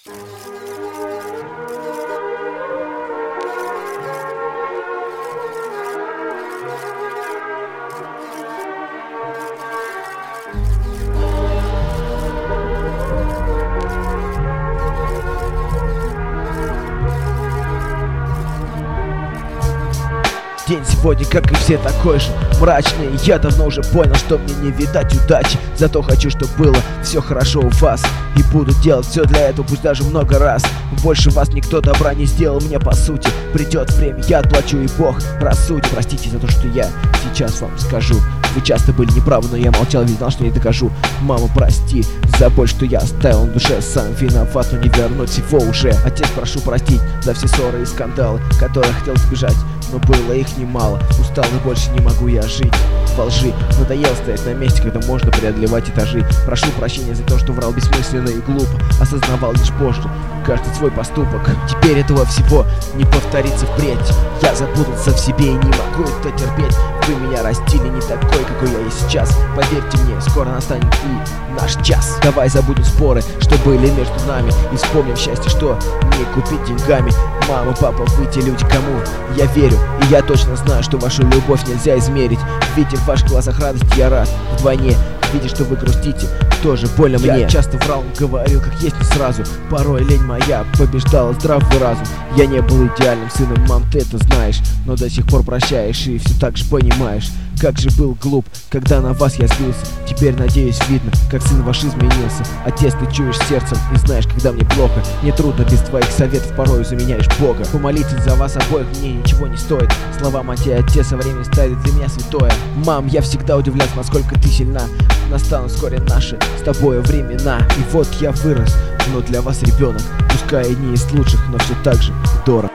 День сегодня, как и все, такой же мрачный. Я давно уже понял, что мне не видать удачи. Зато хочу, чтобы было все хорошо у вас. И буду делать все для этого, пусть даже много раз. Больше вас никто добра не сделал мне по сути. Придет время, я отплачу, и Бог рассудит. Простите за то, что я сейчас вам скажу. Вы часто были неправы, но я молчал, ведь знал, что не докажу. Мама, прости за боль, что я оставил на душе. Сам виноват, но не вернуть его уже. Отец, прошу простить за все ссоры и скандалы, которые хотел избежать, но было их немало. Устал и больше не могу я жить во лжи. Надоело стоять на месте, когда можно преодолевать этажи. Прошу прощения за то, что врал бессмысленно и глупо. Осознавал лишь позже каждый свой поступок. Теперь этого всего не повторится впредь. Я запутался в себе и не могу это терпеть. Вы меня растили не такой, какой я есть сейчас. Поверьте мне, скоро настанет и наш час. Давай забудем споры, что были между нами, и вспомним счастье, что не купить деньгами. Мама, папа, вы те люди, кому я верю. И я точно знаю, что вашу любовь нельзя измерить. Видя в ваших глазах радость, я рад вдвойне. Видя, что вы грустите, тоже больно мне. Я часто врал, говорил, как есть, не сразу. Порой лень моя побеждала здравый разум. Я не был идеальным сыном, мам, ты это знаешь, но до сих пор прощаешь и все так же понимаешь. Как же был глуп, когда на вас я злился. Теперь, надеюсь, видно, как сын ваш изменился. Отец, ты чуешь сердцем и знаешь, когда мне плохо. Не трудно, без твоих советов порой заменяешь Бога. Помолиться за вас обоих мне ничего не стоит. Слова мать и отец со временем стали для меня святое. Мам, я всегда удивлялся, насколько ты сильна. Настанут вскоре наши с тобой времена. И вот я вырос, но для вас ребенок. Пускай и не из лучших, но все так же дорог.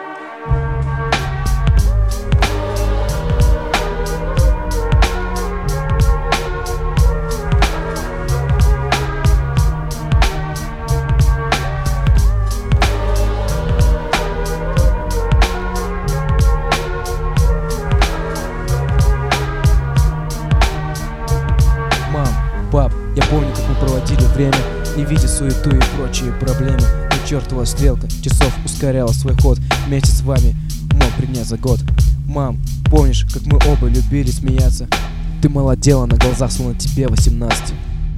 Пап, я помню, как мы проводили время, не видя суету и прочие проблемы. Но чертова стрелка часов ускоряла свой ход. Вместе с вами мог принять за год. Мам, помнишь, как мы оба любили смеяться? Ты молодела на глазах, словно тебе 18.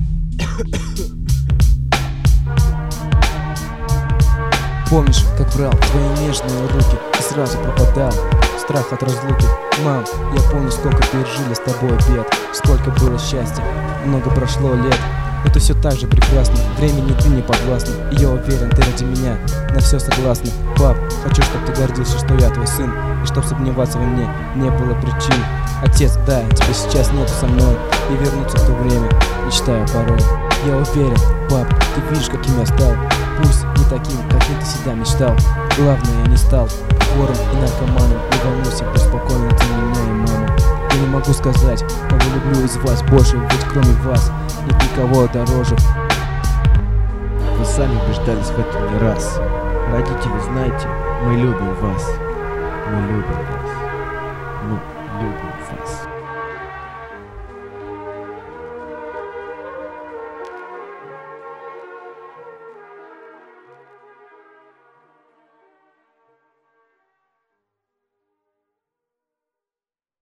Помнишь, как брал твои нежные руки и сразу пропадал страх от разлуки? Мам, я помню, сколько пережили с тобой бед, сколько было счастья, много прошло лет. Но ты все так же прекрасна, времени ты не подвластна. И я уверен, ты ради меня на все согласна. Пап, хочу, чтобы ты гордился, что я твой сын, и чтоб сомневаться во мне не было причин. Отец, да, тебя сейчас нету со мной, и вернуться в то время мечтаю порой. Я уверен, пап, ты видишь, каким я стал. Пусть не таким, каким ты всегда мечтал. Главное, я не стал вором и наркоманом. Не волнуйся, будь спокойно ты меня и маму. Я не могу сказать, кого люблю из вас больше, ведь кроме вас нет никого дороже. Вы сами убеждались в этом не раз. Родители, знаете, мы любим вас. Мы любим вас. Мы любим вас.